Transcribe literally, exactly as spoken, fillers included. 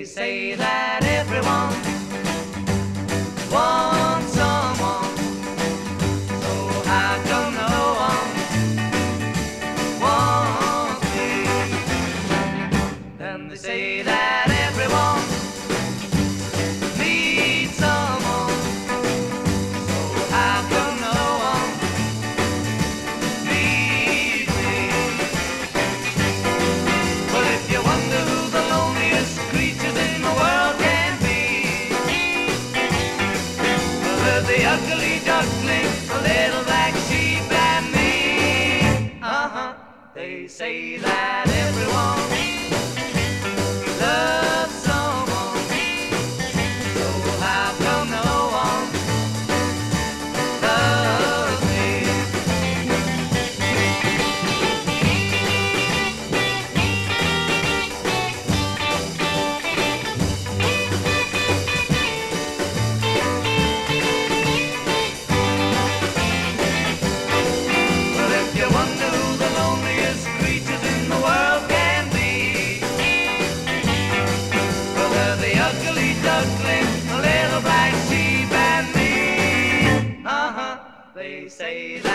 They say that everyone wants someone, so how come no one wants me? Then they say that everyone needs someone, so how come no one needs me? Well, if you wonder who the loneliest creatures in the world can be, well, they're the ugly duckling, the little black sheep, and me. Uh-huh. They say that everyone loves someone, so how come no one loves me? Well, if you wonder who the loneliest creatures in the world can be, well, they're the ugly duckling, the little black sheep, and me. Uh-huh. They say that